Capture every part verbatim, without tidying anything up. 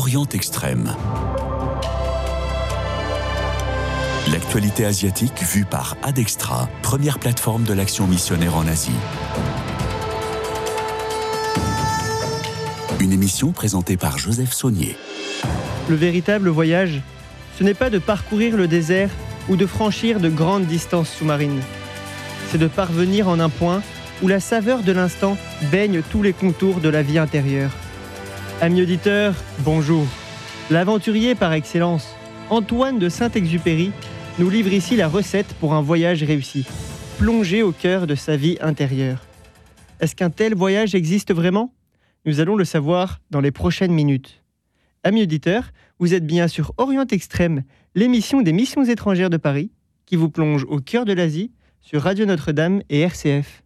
Orient Extrême. L'actualité asiatique vue par Adextra, première plateforme de l'action missionnaire en Asie. Une émission présentée par Joseph Saunier. Le véritable voyage, ce n'est pas de parcourir le désert ou de franchir de grandes distances sous-marines. C'est de parvenir en un point où la saveur de l'instant baigne tous les contours de la vie intérieure. Amis auditeurs, bonjour. L'aventurier par excellence, Antoine de Saint-Exupéry, nous livre ici la recette pour un voyage réussi, plongé au cœur de sa vie intérieure. Est-ce qu'un tel voyage existe vraiment ? Nous allons le savoir dans les prochaines minutes. Amis auditeurs, vous êtes bien sur Orient Extrême, l'émission des missions étrangères de Paris, qui vous plonge au cœur de l'Asie, sur Radio Notre-Dame et R C F.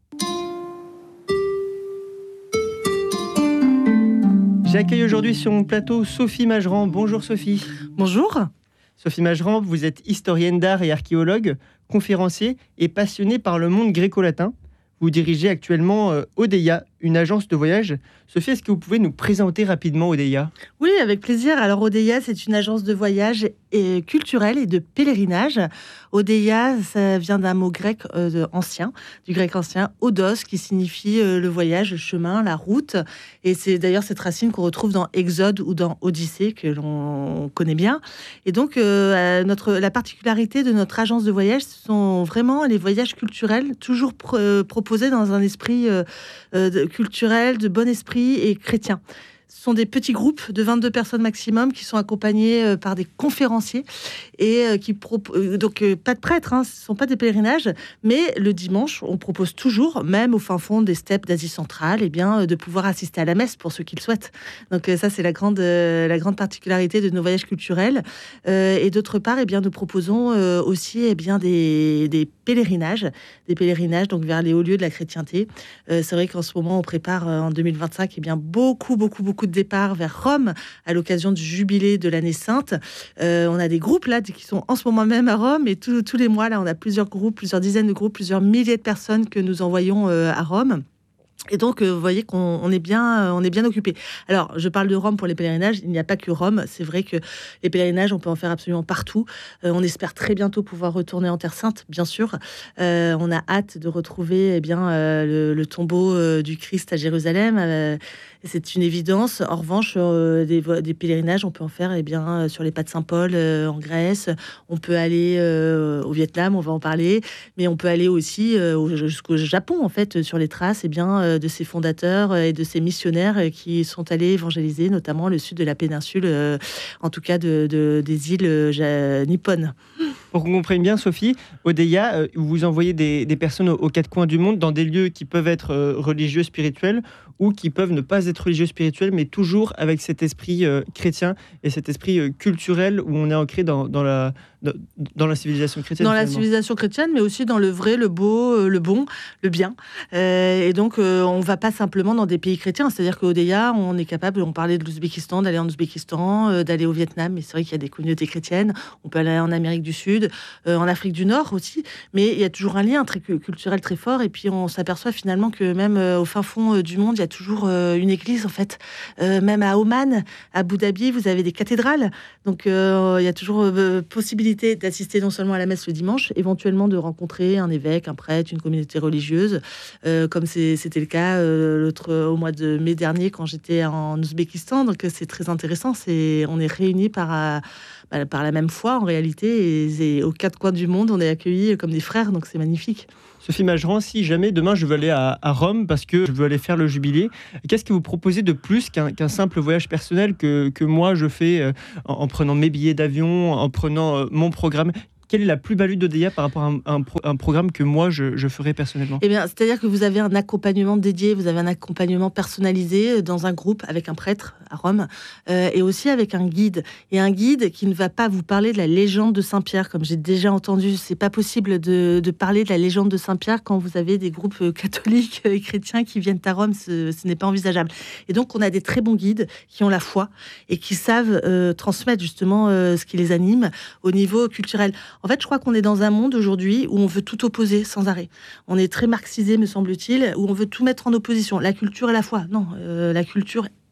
J'accueille aujourd'hui sur mon plateau Sophie Majeran. Bonjour Sophie. Bonjour. Sophie Majeran, vous êtes historienne d'art et archéologue, conférencier et passionnée par le monde gréco-latin. Vous dirigez actuellement euh, Odeia, une agence de voyage. Sophie, est-ce que vous pouvez nous présenter rapidement Odeia ? Oui, avec plaisir. Alors Odeia, c'est une agence de voyage et culturelle et de pèlerinage. Odeia, ça vient d'un mot grec euh, ancien, du grec ancien, odos, qui signifie euh, le voyage, le chemin, la route. Et c'est d'ailleurs cette racine qu'on retrouve dans Exode ou dans Odyssée, que l'on connaît bien. Et donc, euh, notre, la particularité de notre agence de voyage, ce sont vraiment les voyages culturels, toujours pr- euh, proposés dans un esprit euh, euh, de, culturel, de bon esprit et chrétien. Ce sont des petits groupes de vingt-deux personnes maximum qui sont accompagnés euh, par des conférenciers et euh, qui proposent euh, donc euh, pas de prêtres, hein, ce ne sont pas des pèlerinages, mais le dimanche, on propose toujours, même au fin fond des steppes d'Asie centrale, eh bien, euh, de pouvoir assister à la messe pour ceux qui le souhaitent. Donc euh, ça, c'est la grande, euh, la grande particularité de nos voyages culturels. Euh, et d'autre part, eh bien, nous proposons euh, aussi eh bien, des, des pèlerinages, des pèlerinages donc, vers les hauts lieux de la chrétienté. Euh, c'est vrai qu'en ce moment, on prépare euh, en deux mille vingt-cinq eh bien, beaucoup, beaucoup, beaucoup de départ vers Rome à l'occasion du jubilé de l'année sainte. Euh, on a des groupes là qui sont en ce moment même à Rome et tous, tous les mois là on a plusieurs groupes, plusieurs dizaines de groupes, plusieurs milliers de personnes que nous envoyons euh, à Rome. Et donc, euh, vous voyez qu'on on est bien, euh, on est bien occupé. Alors, je parle de Rome pour les pèlerinages. Il n'y a pas que Rome. C'est vrai que les pèlerinages, on peut en faire absolument partout. Euh, on espère très bientôt pouvoir retourner en Terre Sainte, bien sûr. Euh, on a hâte de retrouver, eh bien, euh, le, le tombeau euh, du Christ à Jérusalem. Euh, c'est une évidence. En revanche, euh, des, des pèlerinages, on peut en faire, eh bien, sur les pas de Saint-Paul euh, en Grèce. On peut aller euh, au Vietnam, on va en parler, mais on peut aller aussi euh, jusqu'au Japon, en fait, sur les traces, eh bien. Euh, de ses fondateurs et de ses missionnaires qui sont allés évangéliser notamment le sud de la péninsule, euh, en tout cas de, de, des îles euh, nippones. Pour qu'on comprenne bien, Sophie, Odeia, euh, vous envoyez des, des personnes aux, aux quatre coins du monde dans des lieux qui peuvent être euh, religieux, spirituels, ou qui peuvent ne pas être religieux, spirituels, mais toujours avec cet esprit euh, chrétien et cet esprit euh, culturel où on est ancré dans, dans, la, dans, dans la civilisation chrétienne. Dans finalement. La civilisation chrétienne, mais aussi dans le vrai, le beau, euh, le bon, le bien. Euh, et donc, euh, on ne va pas simplement dans des pays chrétiens. C'est-à-dire qu'au Odeia, on est capable, on parlait de l'Ouzbékistan, d'aller en Ouzbékistan, euh, d'aller au Vietnam, mais c'est vrai qu'il y a des communautés chrétiennes. On peut aller en Amérique du Sud, euh, en Afrique du Nord aussi. Mais il y a toujours un lien très culturel très fort. Et puis, on s'aperçoit finalement que même euh, au fin fond euh, du monde, il y a toujours euh, une église, en fait. Euh, même à Oman, à Abu Dhabi, vous avez des cathédrales. Donc, euh, il y a toujours euh, possibilité d'assister non seulement à la messe le dimanche, éventuellement de rencontrer un évêque, un prêtre, une communauté religieuse, euh, comme c'est, c'était le cas euh, l'autre, au mois de mai dernier quand j'étais en Ouzbékistan. Donc, c'est très intéressant. C'est, on est réunis par, euh, par la même foi, en réalité, et, et aux quatre coins du monde, on est accueillis comme des frères. Donc, c'est magnifique. Sophie Majeran, si jamais demain je veux aller à, à Rome parce que je veux aller faire le jubilé, qu'est-ce que vous proposez de plus qu'un, qu'un simple voyage personnel que, que moi je fais euh, en, en prenant mes billets d'avion, en prenant euh, mon programme ? Quelle est la plus-value d'Odeia par rapport à un, un, pro, un programme que moi, je, je ferais personnellement ? Eh bien, c'est-à-dire que vous avez un accompagnement dédié, vous avez un accompagnement personnalisé dans un groupe avec un prêtre à Rome euh, et aussi avec un guide. Et un guide qui ne va pas vous parler de la légende de Saint-Pierre, comme j'ai déjà entendu. C'est pas possible de, de parler de la légende de Saint-Pierre quand vous avez des groupes catholiques et chrétiens qui viennent à Rome. Ce, ce n'est pas envisageable. Et donc, on a des très bons guides qui ont la foi et qui savent euh, transmettre justement euh, ce qui les anime au niveau culturel. En fait, je crois qu'on est dans un monde aujourd'hui où on veut tout opposer sans arrêt. On est très marxisé, me semble-t-il, où on veut tout mettre en opposition. La culture et la foi. Non, euh, la culture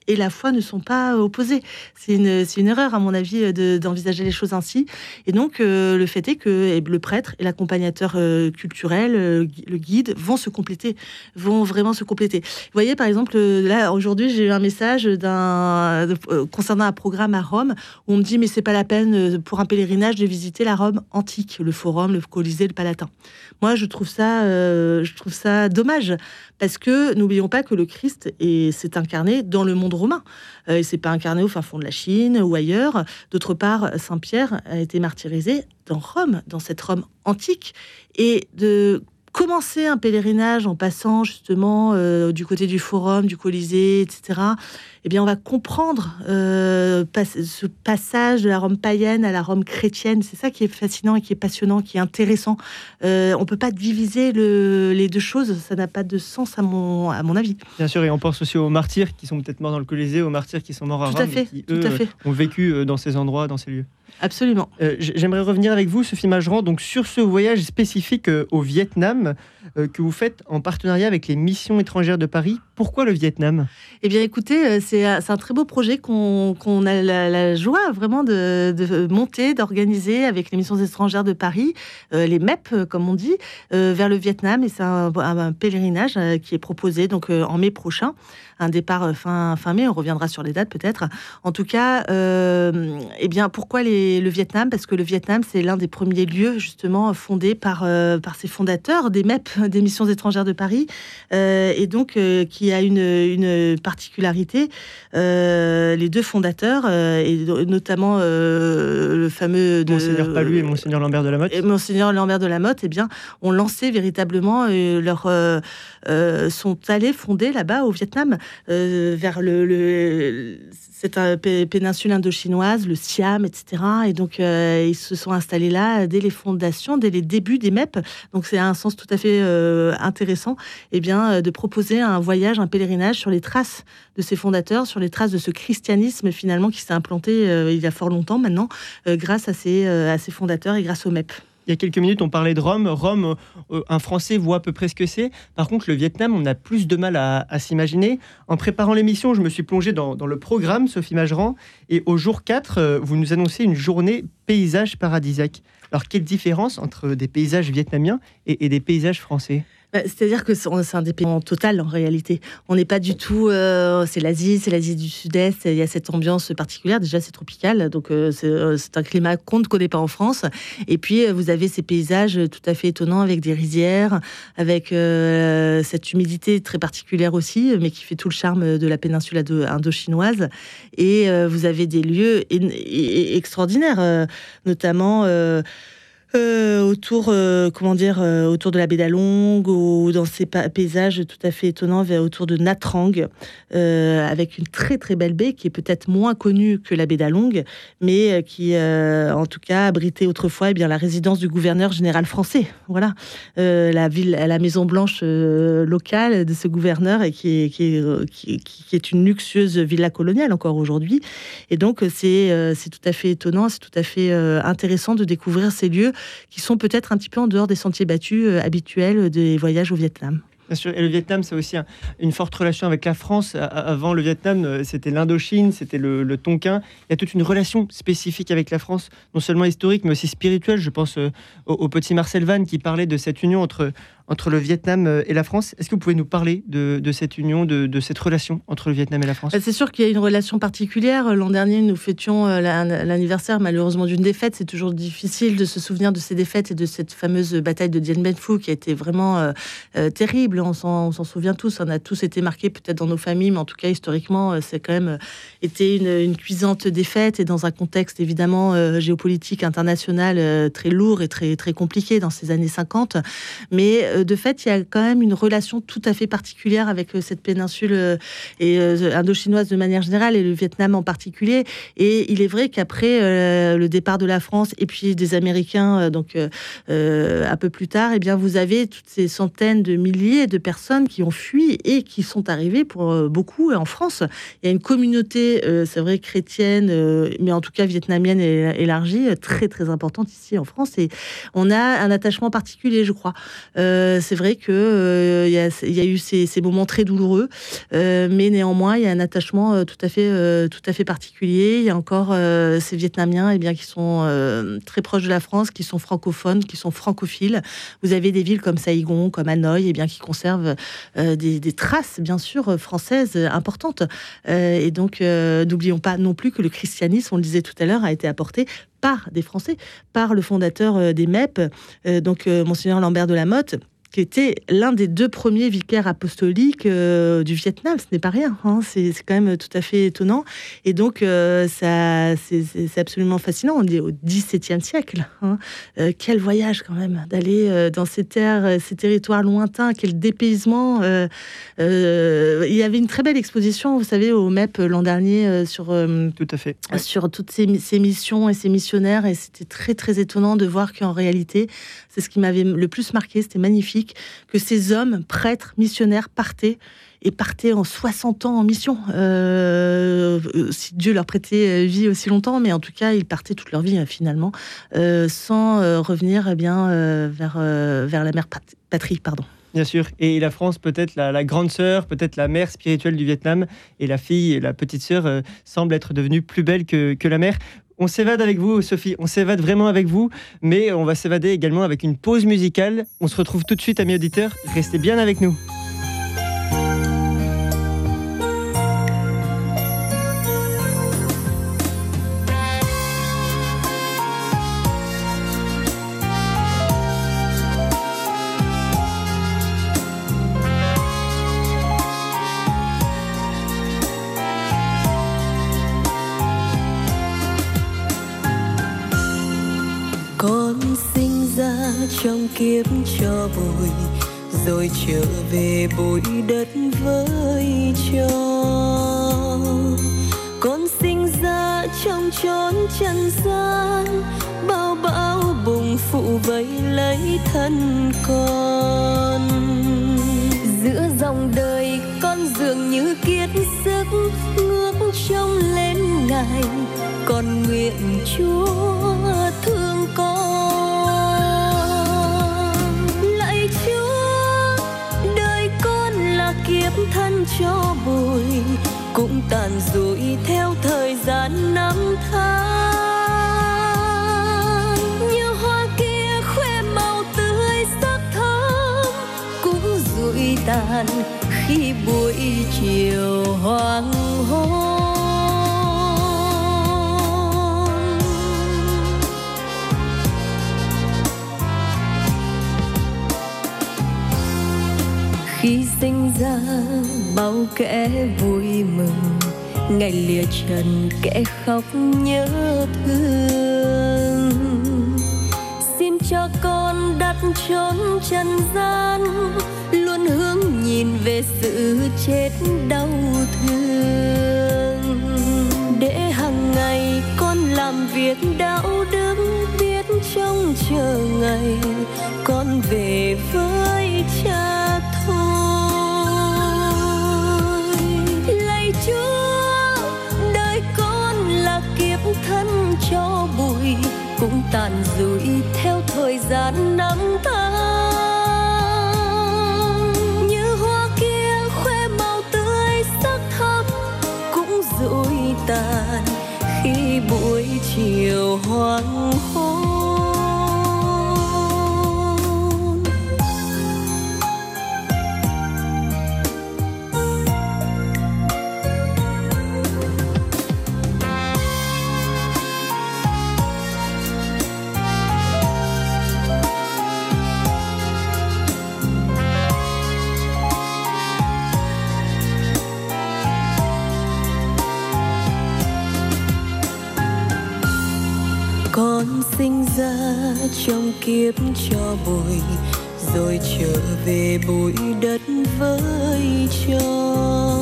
et la foi ne sont pas opposées. C'est une, c'est une erreur, à mon avis, de, d'envisager les choses ainsi. Et donc, euh, le fait est que le prêtre et l'accompagnateur euh, culturel, euh, le guide, vont se compléter, vont vraiment se compléter. Vous voyez, par exemple, là, aujourd'hui, j'ai eu un message d'un, de, euh, concernant un programme à Rome, où on me dit, mais c'est pas la peine pour un pèlerinage de visiter la Rome antique, le Forum, le Colisée, le Palatin. Moi, je trouve ça, euh, je trouve ça dommage, parce que n'oublions pas que le Christ est, s'est incarné dans le monde romain. Euh, il s'est pas incarné au fin fond de la Chine ou ailleurs. D'autre part, Saint Pierre a été martyrisé dans Rome, dans cette Rome antique, et de commencer un pèlerinage en passant justement euh, du côté du Forum, du Colisée, et cetera, eh bien, on va comprendre euh, pas, ce passage de la Rome païenne à la Rome chrétienne. C'est ça qui est fascinant et qui est passionnant, qui est intéressant. Euh, on ne peut pas diviser le, les deux choses. Ça n'a pas de sens, à mon, à mon avis. Bien sûr, et on pense aussi aux martyrs qui sont peut-être morts dans le Colisée, aux martyrs qui sont morts à tout Rome, à fait, et qui, tout eux, à fait. ont vécu dans ces endroits, dans ces lieux. Absolument. Euh, j'aimerais revenir avec vous, Sophie Mageran, donc sur ce voyage spécifique euh, au Vietnam euh, que vous faites en partenariat avec les missions étrangères de Paris. Pourquoi le Vietnam ? Eh bien, écoutez, euh, c'est, c'est un très beau projet qu'on, qu'on a la, la joie vraiment de, de monter, d'organiser avec les missions étrangères de Paris, euh, les M E P, comme on dit, euh, vers le Vietnam. Et c'est un, un, un pèlerinage euh, qui est proposé donc euh, en mai prochain. Un départ fin, fin mai, on reviendra sur les dates peut-être. En tout cas, euh, eh bien, pourquoi les, le Vietnam ? Parce que le Vietnam, c'est l'un des premiers lieux justement fondés par, euh, par ses fondateurs des M E P, des missions étrangères de Paris, euh, et donc euh, qui a une, une particularité. Euh, les deux fondateurs, euh, et notamment euh, le fameux... De, Monseigneur Pallu et Monseigneur Lambert de la Motte. Et Monseigneur Lambert de la Motte, eh bien, ont lancé véritablement euh, leur... Euh, euh, sont allés fonder là-bas au Vietnam, Euh, vers le, le cette euh, péninsule indo-chinoise, le Siam, et cetera. Et donc, euh, ils se sont installés là dès les fondations, dès les débuts des M E P. Donc, c'est un sens tout à fait euh, intéressant, eh bien, de proposer un voyage, un pèlerinage sur les traces de ces fondateurs, sur les traces de ce christianisme, finalement, qui s'est implanté euh, il y a fort longtemps maintenant, euh, grâce à ces, euh, à ces fondateurs et grâce aux M E P. Il y a quelques minutes, on parlait de Rome. Rome, euh, un Français voit à peu près ce que c'est. Par contre, le Vietnam, on a plus de mal à, à s'imaginer. En préparant l'émission, je me suis plongé dans, dans le programme, Sophie Mageran. Et au jour quatre, euh, vous nous annoncez une journée paysage paradisiaque. Alors, quelle différence entre des paysages vietnamiens et, et des paysages français ? C'est-à-dire que c'est un indépendant total en réalité. On n'est pas du tout. Euh, c'est l'Asie, c'est l'Asie du Sud-Est. Il y a cette ambiance particulière. Déjà, c'est tropical, donc euh, c'est, euh, c'est un climat qu'on ne connaît pas en France. Et puis, euh, vous avez ces paysages tout à fait étonnants avec des rizières, avec euh, cette humidité très particulière aussi, mais qui fait tout le charme de la péninsule indo-chinoise. Et euh, vous avez des lieux é- é- extraordinaires, euh, notamment. Euh, Euh, autour, euh, comment dire, euh, autour de la baie d'Along, ou dans ces pa- paysages tout à fait étonnants vers, autour de Nha Trang, euh, avec une très très belle baie qui est peut-être moins connue que la baie d'Along, mais euh, qui, euh, en tout cas, abritait autrefois eh bien la résidence du gouverneur général français. Voilà, euh, la ville, la Maison Blanche euh, locale de ce gouverneur, et qui est, qui est, qui, qui est une luxueuse villa coloniale encore aujourd'hui. Et donc c'est euh, c'est tout à fait étonnant, c'est tout à fait euh, intéressant de découvrir ces lieux qui sont peut-être un petit peu en dehors des sentiers battus euh, habituels des voyages au Vietnam. Bien sûr, et le Vietnam, c'est aussi un, une forte relation avec la France. Avant le Vietnam, c'était l'Indochine, c'était le, le Tonkin. Il y a toute une relation spécifique avec la France, non seulement historique, mais aussi spirituelle. Je pense euh, au, au petit Marcel Vannes qui parlait de cette union entre, entre le Vietnam et la France. Est-ce que vous pouvez nous parler de, de cette union, de, de cette relation entre le Vietnam et la France ? C'est sûr qu'il y a une relation particulière. L'an dernier, nous fêtions l'anniversaire, malheureusement, d'une défaite. C'est toujours difficile de se souvenir de ces défaites et de cette fameuse bataille de Dien Bien Phu qui a été vraiment euh, euh, terrible. On s'en, on s'en souvient tous. On a tous été marqués, peut-être dans nos familles, mais en tout cas, historiquement, c'est quand même été une, une cuisante défaite, et dans un contexte évidemment euh, géopolitique international euh, très lourd et très, très compliqué dans ces années cinquante. Mais euh, de fait, il y a quand même une relation tout à fait particulière avec euh, cette péninsule euh, et euh, indo-chinoise de manière générale, et le Vietnam en particulier. Et il est vrai qu'après euh, le départ de la France et puis des Américains, euh, donc euh, euh, un peu plus tard, eh bien, vous avez toutes ces centaines de milliers de personnes qui ont fui et qui sont arrivées pour euh, beaucoup en France. Il y a une communauté, euh, c'est vrai, chrétienne, euh, mais en tout cas vietnamienne et élargie, très très importante ici en France. Et on a un attachement particulier, je crois. Euh, euh, c'est vrai qu'il euh, y, y a eu ces, ces moments très douloureux, euh, mais néanmoins, il y a un attachement euh, tout, à fait, euh, tout à fait particulier. Il y a encore euh, ces Vietnamiens eh bien, qui sont euh, très proches de la France, qui sont francophones, qui sont francophiles. Vous avez des villes comme Saigon, comme Hanoï, eh bien, qui conservent euh, des, des traces, bien sûr, françaises importantes. Euh, et donc, euh, n'oublions pas non plus que le christianisme, on le disait tout à l'heure, a été apporté par des Français, par le fondateur euh, des M E P, euh, donc euh, Monseigneur Lambert de la Motte, qui était l'un des deux premiers vicaires apostoliques euh, du Vietnam. Ce n'est pas rien, hein. c'est, c'est quand même tout à fait étonnant. Et donc, euh, ça, c'est, c'est, c'est absolument fascinant. On est au dix-septième siècle. Hein. Euh, quel voyage quand même, d'aller euh, dans ces terres, euh, ces territoires lointains, quel dépaysement. Euh, euh, il y avait une très belle exposition, vous savez, au M E P l'an dernier, euh, sur, euh, Tout à fait. Ouais. sur toutes ces, ces missions et ces missionnaires. Et c'était très, très étonnant de voir qu'en réalité, c'est ce qui m'avait le plus marqué, c'était magnifique, que ces hommes, prêtres, missionnaires, partaient, et partaient en soixante ans en mission. Euh, si Dieu leur prêtait vie aussi longtemps, mais en tout cas, ils partaient toute leur vie, finalement, euh, sans euh, revenir eh bien, euh, vers, euh, vers la mère patrie. Pardon. Bien sûr, et la France peut-être la, la grande sœur, peut-être la mère spirituelle du Vietnam, et la fille, la petite sœur, euh, semble être devenue plus belle que, que la mère. On s'évade avec vous, Sophie, on s'évade vraiment avec vous, mais on va s'évader également avec une pause musicale. On se retrouve tout de suite, amis auditeurs, restez bien avec nous. Con sinh ra trong kiếp cho bụi, rồi trở về bụi đất với cho. Con sinh ra trong chốn trần gian, bao bão bùng phụ vây lấy thân con. Giữa dòng đời con dường như kiệt sức, ngước trông lên Ngài, con nguyện Chúa thương con. Lạy Chúa, đời con là kiếp thân cho bụi, cũng tàn rụi theo thời gian năm tháng. Như hoa kia khoe màu tươi sắc thắm, cũng rụi tàn khi buổi chiều hoàng hôn. Khi sinh ra bao kẻ vui mừng, ngày lìa trần kẻ khóc nhớ thương. Xin cho con đặt chốn trần gian, luôn hướng nhìn về sự chết đau thương. Để hàng ngày con làm việc đạo đức, biết trông chờ ngày con về với Cha thôi. Lạy Chúa, đời con là kiếp thân cho bụi, cũng tàn rụi theo thời gian năm tháng. Như hoa kia khoe màu tươi sắc thắm, cũng rụi tàn khi buổi chiều hoàng hôn. Con sinh ra trong kiếp cho bụi, rồi trở về bụi đất với cho.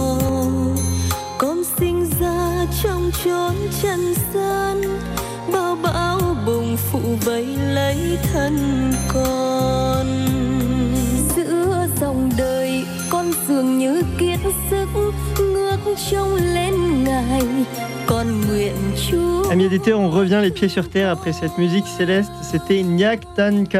Con sinh ra trong chốn trần gian, bao bão bùng phụ vây lấy thân con. Giữa dòng đời con dường như kiệt sức, ngước trông lên Ngài, con nguyện Chúa. Amis éditeurs, on revient les pieds sur terre après cette musique céleste. C'était Nyak Tan Ka.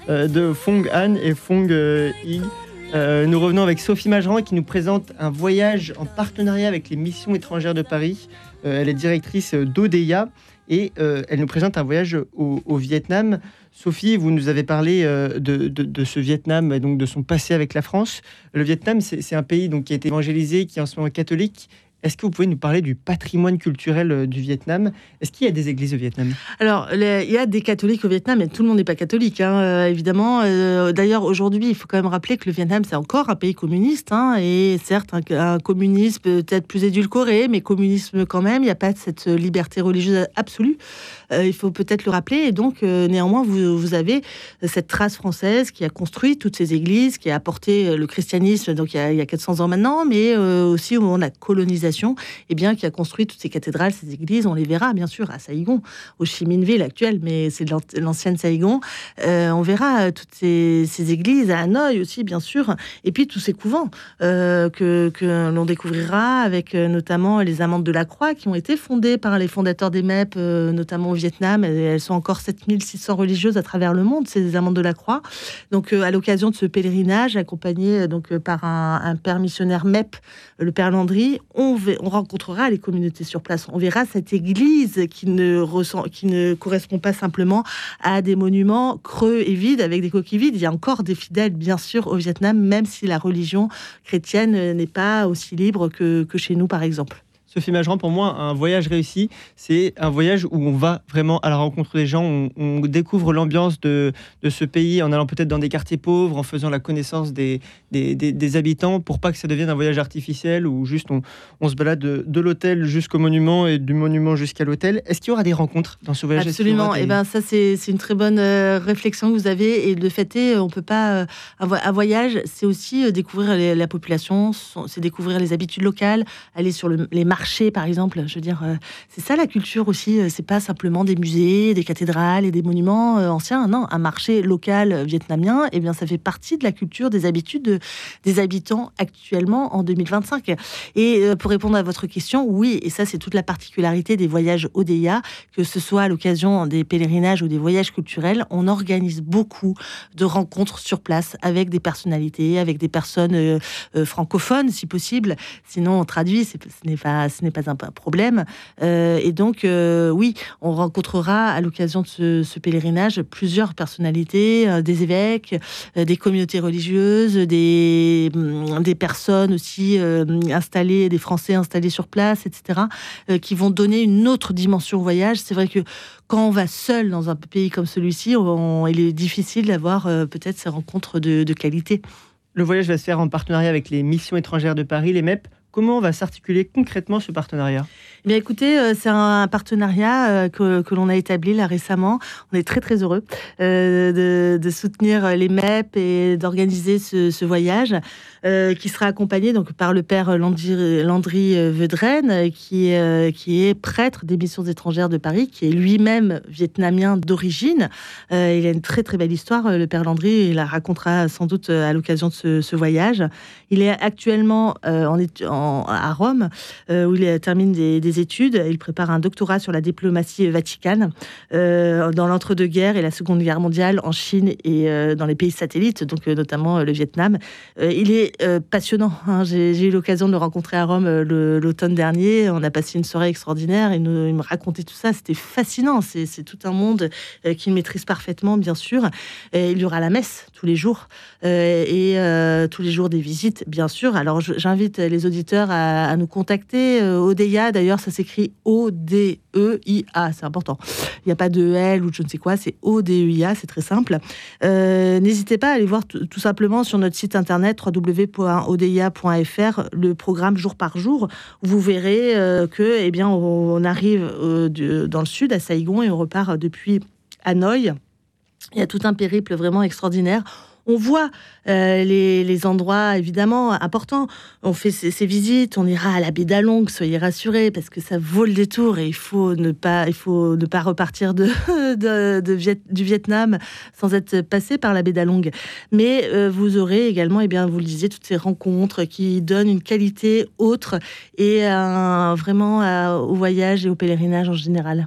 euh, de Phong Han et Phong euh, Hig. Euh, nous revenons avec Sophie Mageran qui nous présente un voyage en partenariat avec les missions étrangères de Paris. Euh, elle est directrice d'O D E A et euh, elle nous présente un voyage au, au Vietnam. Sophie, vous nous avez parlé euh, de, de, de ce Vietnam et donc de son passé avec la France. Le Vietnam, c'est, c'est un pays donc, qui a été évangélisé, qui est en ce moment catholique. Est-ce que vous pouvez nous parler du patrimoine culturel euh, du Vietnam ? Est-ce qu'il y a des églises au Vietnam ? Alors, les, il y a des catholiques au Vietnam, mais tout le monde n'est pas catholique, hein, euh, évidemment. Euh, d'ailleurs, aujourd'hui, il faut quand même rappeler que le Vietnam, c'est encore un pays communiste, hein, et certes, un, un communisme peut-être plus édulcoré, mais communisme quand même. Il n'y a pas de cette liberté religieuse absolue. Euh, il faut peut-être le rappeler. Et donc, euh, néanmoins, vous, vous avez cette trace française qui a construit toutes ces églises, qui a apporté le christianisme, donc il y a, il y a quatre cents ans maintenant, mais euh, aussi au moment de la colonisation, et bien, qui a construit toutes ces cathédrales, ces églises. On les verra, bien sûr, à Saigon, au Chi Minh Ville actuel, mais c'est l'ancienne Saigon. Euh, on verra toutes ces, ces églises, à Hanoï aussi, bien sûr, et puis tous ces couvents euh, que, que l'on découvrira avec euh, notamment les Amantes de la Croix, qui ont été fondées par les fondateurs des M E P, euh, notamment au Vietnam. Elles sont encore sept mille six cents religieuses à travers le monde, ces Amantes de la Croix. Donc, euh, à l'occasion de ce pèlerinage, accompagné donc, euh, par un, un père missionnaire M E P, le père Landry, on on rencontrera les communautés sur place. On verra cette église qui ne, ressent, qui ne correspond pas simplement à des monuments creux et vides, avec des coquilles vides. Il y a encore des fidèles, bien sûr, au Vietnam, même si la religion chrétienne n'est pas aussi libre que, que chez nous, par exemple. Sophie Mageran, pour moi, un voyage réussi, c'est un voyage où on va vraiment à la rencontre des gens, on, on découvre l'ambiance de, de ce pays en allant peut-être dans des quartiers pauvres, en faisant la connaissance des, des, des, des habitants, pour pas que ça devienne un voyage artificiel où juste on, on se balade de, de l'hôtel jusqu'au monument et du monument jusqu'à l'hôtel. Est-ce qu'il y aura des rencontres dans ce voyage ? Absolument. Des... Et ben ça, c'est, c'est une très bonne euh, réflexion que vous avez. Et le fait est, on peut pas... Euh, un voyage, c'est aussi euh, découvrir les, la population, c'est découvrir les habitudes locales, aller sur le, les marchés, par exemple. Je veux dire, euh, c'est ça la culture aussi. C'est pas simplement des musées, des cathédrales et des monuments euh, anciens. Non, un marché local vietnamien, eh bien, ça fait partie de la culture, des habitudes de, des habitants actuellement en deux mille vingt-cinq. Et euh, pour répondre à votre question, oui, et ça, c'est toute la particularité des voyages O D E A, que ce soit à l'occasion des pèlerinages ou des voyages culturels, on organise beaucoup de rencontres sur place avec des personnalités, avec des personnes euh, euh, francophones, si possible. Sinon, on traduit, c'est, ce n'est pas ce n'est pas un problème. Euh, et donc, euh, oui, on rencontrera à l'occasion de ce, ce pèlerinage plusieurs personnalités, euh, des évêques, euh, des communautés religieuses, des, des personnes aussi euh, installées, des Français installés sur place, et cetera, euh, qui vont donner une autre dimension au voyage. C'est vrai que quand on va seul dans un pays comme celui-ci, on, il est difficile d'avoir euh, peut-être ces rencontres de, de qualité. Le voyage va se faire en partenariat avec les missions étrangères de Paris, les M E P. Comment va s'articuler concrètement ce partenariat ? Eh bien, écoutez, euh, c'est un partenariat euh, que, que l'on a établi là récemment. On est très très heureux euh, de, de soutenir les M E P et d'organiser ce, ce voyage euh, qui sera accompagné donc par le père Landry, Landry Vedren, qui, euh, qui est prêtre des missions étrangères de Paris, qui est lui-même vietnamien d'origine. Euh, il a une très très belle histoire, le père Landry. Il la racontera sans doute à l'occasion de ce, ce voyage. Il est actuellement euh, en, en, à Rome, euh, où il termine des, des études. Il prépare un doctorat sur la diplomatie vaticane euh, dans l'entre-deux-guerres et la Seconde Guerre mondiale en Chine et euh, dans les pays satellites, donc euh, notamment euh, le Vietnam. Euh, il est euh, passionnant. Hein. J'ai, j'ai eu l'occasion de le rencontrer à Rome euh, le, l'automne dernier. On a passé une soirée extraordinaire. Il, nous, il me racontait tout ça. C'était fascinant. C'est, c'est tout un monde euh, qu'il maîtrise parfaitement, bien sûr. Et il y aura la messe tous les jours euh, et euh, tous les jours des visites, bien sûr. Alors, je, j'invite les auditeurs à, à nous contacter. Euh, O D E A, d'ailleurs, ça s'écrit O D E I A, c'est important. Il n'y a pas de L ou je ne sais quoi, c'est O D E I A, c'est très simple. Euh, n'hésitez pas à aller voir t- tout simplement sur notre site internet w w w point o d i a point f r le programme jour par jour. Vous verrez euh, que, eh bien, on, on arrive euh, de, dans le sud, à Saigon, et on repart depuis Hanoï. Il y a tout un périple vraiment extraordinaire. On voit euh, les, les endroits évidemment importants. On fait ces, ces visites, on ira à la baie d'Along, soyez rassurés, parce que ça vaut le détour et il faut ne pas, il faut ne pas repartir de, de, de Viet, du Vietnam sans être passé par la baie d'Along. Mais euh, vous aurez également, eh bien, vous le disiez, toutes ces rencontres qui donnent une qualité autre et un, vraiment à, au voyage et au pèlerinage en général.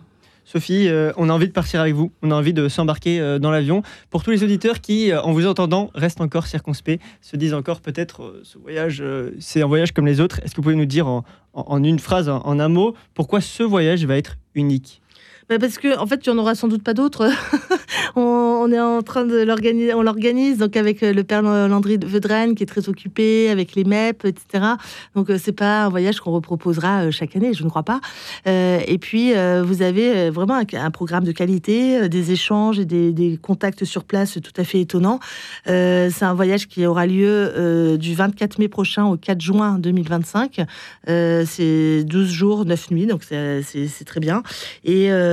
Sophie, euh, on a envie de partir avec vous, on a envie de s'embarquer euh, dans l'avion. Pour tous les auditeurs qui, euh, en vous entendant, restent encore circonspects, se disent encore peut-être euh, ce voyage, euh, c'est un voyage comme les autres. Est-ce que vous pouvez nous dire en, en, en une phrase, en, en un mot, pourquoi ce voyage va être unique ? Bah parce que en fait, il n'y en aura sans doute pas d'autres. on, on est en train de l'organiser, on l'organise donc avec le père Landry de Vedrenne qui est très occupé, avec les M E P, et cetera. Donc euh, c'est pas un voyage qu'on reproposera euh, chaque année, je ne crois pas. Euh, et puis euh, vous avez vraiment un, un programme de qualité, euh, des échanges et des, des contacts sur place tout à fait étonnants. Euh, c'est un voyage qui aura lieu euh, du vingt-quatre mai prochain au quatre juin deux mille vingt-cinq. Euh, c'est douze jours, neuf nuits, donc c'est, c'est, c'est très bien. Et euh,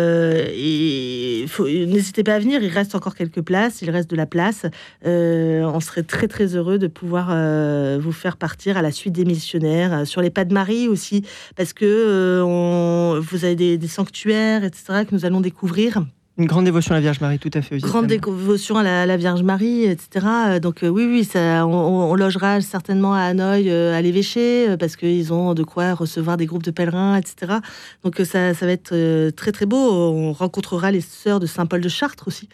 et faut, n'hésitez pas à venir, il reste encore quelques places, il reste de la place. Euh, on serait très très heureux de pouvoir euh, vous faire partir à la suite des missionnaires, euh, sur les pas de Marie aussi, parce que euh, on, vous avez des, des sanctuaires, et cetera, que nous allons découvrir. Une grande dévotion à la Vierge Marie, tout à fait. Aussi, grande dévotion à la, à la Vierge Marie, et cetera. Donc euh, oui, oui, ça, on, on logera certainement à Hanoï, euh, à l'évêché, euh, parce qu'ils ont de quoi recevoir des groupes de pèlerins, et cetera. Donc euh, ça, ça va être euh, très très beau. On rencontrera les sœurs de Saint-Paul de Chartres aussi.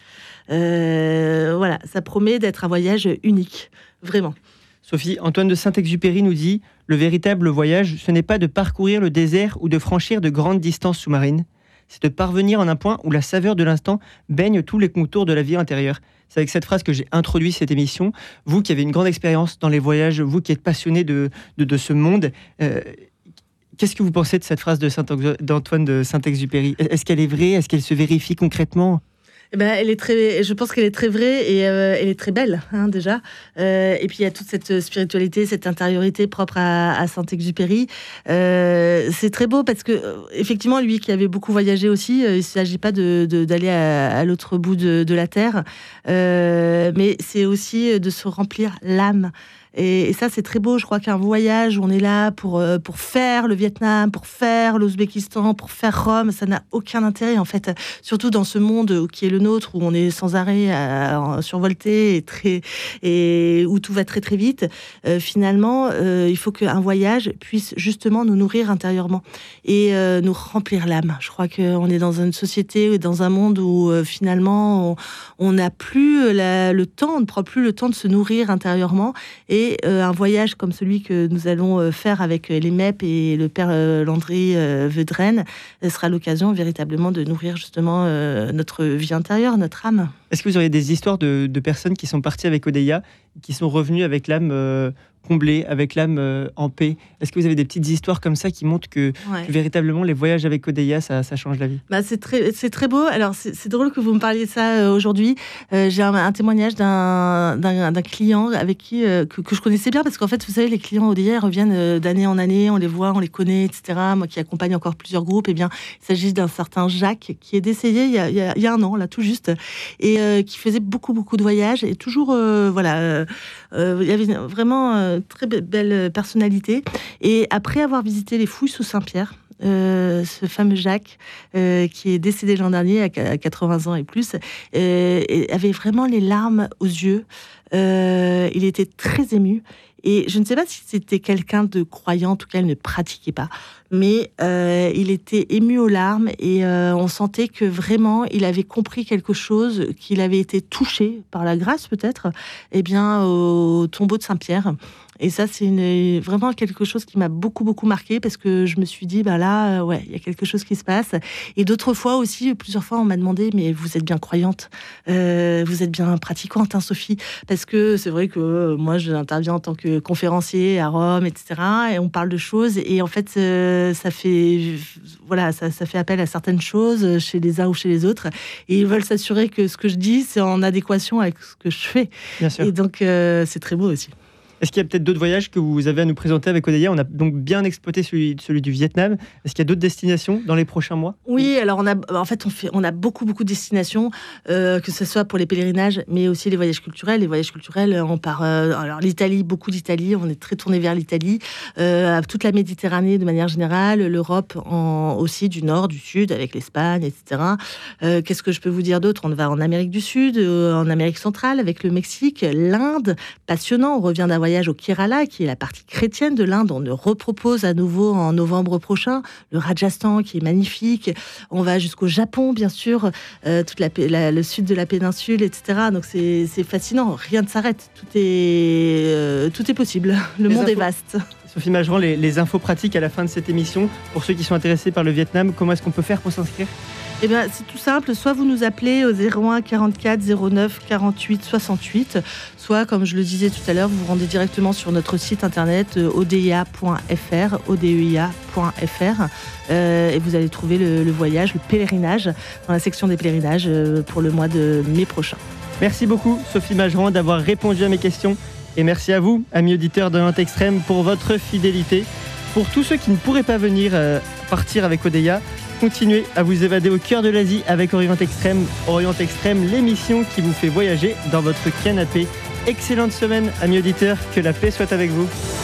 Euh, voilà, ça promet d'être un voyage unique, vraiment. Sophie, Antoine de Saint-Exupéry nous dit « Le véritable voyage, ce n'est pas de parcourir le désert ou de franchir de grandes distances sous-marines. C'est de parvenir en un point où la saveur de l'instant baigne tous les contours de la vie intérieure. » C'est avec cette phrase que j'ai introduit cette émission. Vous qui avez une grande expérience dans les voyages, vous qui êtes passionné de, de, de ce monde, euh, qu'est-ce que vous pensez de cette phrase de Saint- d'Antoine de Saint-Exupéry ? Est-ce qu'elle est vraie ? Est-ce qu'elle se vérifie concrètement ? Eh ben, elle est très, je pense qu'elle est très vraie et euh, elle est très belle, hein, déjà. Euh, et puis il y a toute cette spiritualité, cette intériorité propre à, à Saint-Exupéry. Euh, c'est très beau parce que, euh, effectivement, lui qui avait beaucoup voyagé aussi, euh, il ne s'agit pas de, de, d'aller à, à l'autre bout de, de la terre, euh, mais c'est aussi de se remplir l'âme. Et, et ça, c'est très beau. Je crois qu'un voyage où on est là pour, euh, pour faire le Vietnam, pour faire l'Ouzbékistan, pour faire Rome, ça n'a aucun intérêt, en fait. Surtout dans ce monde qui est le nôtre, où on est sans arrêt à, à survolté et, très, et où tout va très, très vite. Euh, finalement, euh, il faut qu'un voyage puisse justement nous nourrir intérieurement et euh, nous remplir l'âme. Je crois qu'on est dans une société, dans un monde où euh, finalement, on n'a plus la, le temps, on ne prend plus le temps de se nourrir intérieurement. Et Et euh, un voyage comme celui que nous allons euh, faire avec les M E P et le père euh, Landry euh, Vedrenne sera l'occasion véritablement de nourrir justement euh, notre vie intérieure, notre âme. Est-ce que vous auriez des histoires de, de personnes qui sont parties avec Odeya, qui sont revenues avec l'âme euh, comblée, avec l'âme euh, en paix ? Est-ce que vous avez des petites histoires comme ça qui montrent que, ouais. que véritablement les voyages avec Odeya, ça, ça change la vie ? Bah, c'est très, c'est très beau. Alors c'est, c'est drôle que vous me parliez de ça euh, aujourd'hui. Euh, j'ai un, un témoignage d'un, d'un, d'un client avec qui euh, que, que je connaissais bien parce qu'en fait, vous savez, les clients Odeya reviennent euh, d'année en année, on les voit, on les connaît, et cetera. Moi qui accompagne encore plusieurs groupes, eh bien, il s'agit d'un certain Jacques qui est décédé il y a, il y a, il y a un an là, tout juste, et euh, qui faisait beaucoup beaucoup de voyages et toujours euh, voilà. Euh, euh, il y avait vraiment euh, très belle personnalité. Et après avoir visité les fouilles sous Saint-Pierre, Euh, ce fameux Jacques euh, qui est décédé l'an dernier à quatre-vingts ans et plus, euh, et avait vraiment les larmes aux yeux. Euh, il était très ému. Et je ne sais pas si c'était quelqu'un de croyant, en tout cas, il ne pratiquait pas. Mais euh, il était ému aux larmes et euh, on sentait que vraiment, il avait compris quelque chose, qu'il avait été touché par la grâce, peut-être, eh bien, au tombeau de Saint-Pierre. Et ça, c'est une, vraiment quelque chose qui m'a beaucoup, beaucoup marqué parce que je me suis dit, bah là, euh, ouais, il y a quelque chose qui se passe. Et d'autres fois aussi, plusieurs fois, on m'a demandé, mais vous êtes bien croyante, euh, vous êtes bien pratiquante, hein, Sophie, parce que c'est vrai que euh, moi, j'interviens en tant que conférencier à Rome, et cetera. Et on parle de choses et en fait, euh, ça fait, voilà, ça, ça fait appel à certaines choses chez les uns ou chez les autres. Et ils veulent s'assurer que ce que je dis, c'est en adéquation avec ce que je fais. Bien sûr. Et donc, euh, c'est très beau aussi. Est-ce qu'il y a peut-être d'autres voyages que vous avez à nous présenter avec Odeya ? On a donc bien exploité celui, celui du Vietnam. Est-ce qu'il y a d'autres destinations dans les prochains mois ? Oui, alors on a, en fait, on, fait, on a beaucoup, beaucoup de destinations, euh, que ce soit pour les pèlerinages, mais aussi les voyages culturels. Les voyages culturels, on part... Euh, alors l'Italie, beaucoup d'Italie, on est très tourné vers l'Italie, euh, toute la Méditerranée de manière générale, l'Europe en, aussi, du Nord, du Sud, avec l'Espagne, et cetera. Euh, qu'est-ce que je peux vous dire d'autre ? On va en Amérique du Sud, euh, en Amérique centrale, avec le Mexique, l'Inde, passionnant. On revient d'un voyage voyage au Kerala, qui est la partie chrétienne de l'Inde. On le repropose à nouveau en novembre prochain. Le Rajasthan, qui est magnifique. On va jusqu'au Japon, bien sûr, euh, toute la, la, le sud de la péninsule, et cetera. Donc c'est, c'est fascinant. Rien ne s'arrête. Tout est, euh, tout est possible. Le Les monde infos. est vaste. Sophie Mageran, les, les infos pratiques à la fin de cette émission. Pour ceux qui sont intéressés par le Vietnam, comment est-ce qu'on peut faire pour s'inscrire ? Eh bien, c'est tout simple. Soit vous nous appelez au zéro un quarante-quatre zéro neuf quarante-huit soixante-huit, soit, comme je le disais tout à l'heure, vous vous rendez directement sur notre site internet o d i a point f r, o d e i a point f r, euh, et vous allez trouver le, le voyage, le pèlerinage, dans la section des pèlerinages euh, pour le mois de mai prochain. Merci beaucoup, Sophie Mageran, d'avoir répondu à mes questions. Et merci à vous, amis auditeurs d'Orient Extrême, pour votre fidélité. Pour tous ceux qui ne pourraient pas venir euh, partir avec Odeya, continuez à vous évader au cœur de l'Asie avec Orient Extrême. Orient Extrême, l'émission qui vous fait voyager dans votre canapé. Excellente semaine, amis auditeurs, que la paix soit avec vous.